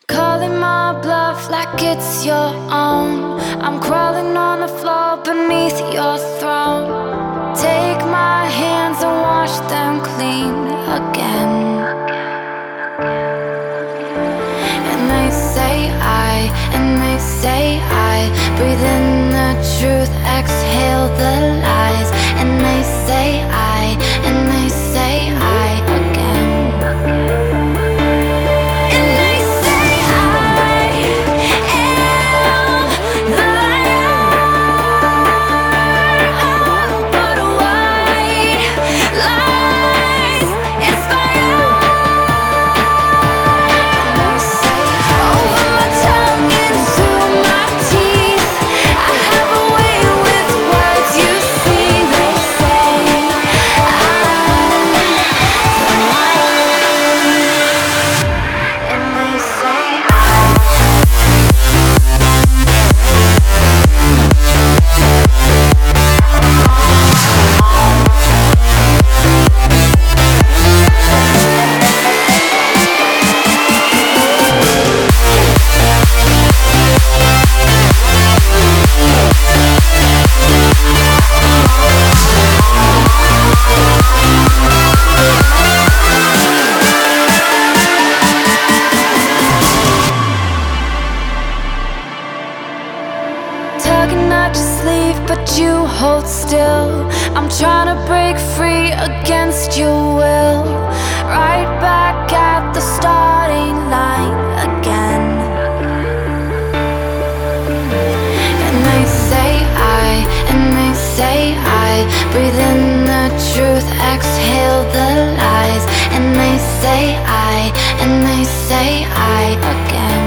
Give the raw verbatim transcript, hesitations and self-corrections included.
Calling my bluff like it's your own. I'm crawling on the floor beneath your throne. Take my hands and wash them clean again. And they say I, and they say I breathe in the truth, exhale the lies. And they say I, and they say I again. Tugging at your sleeve, but you hold still. I'm trying to break free against your will. Right back at the starting line again. And they say I, and they say I breathe in the truth, exhale the lies. And they say I, and they say I again.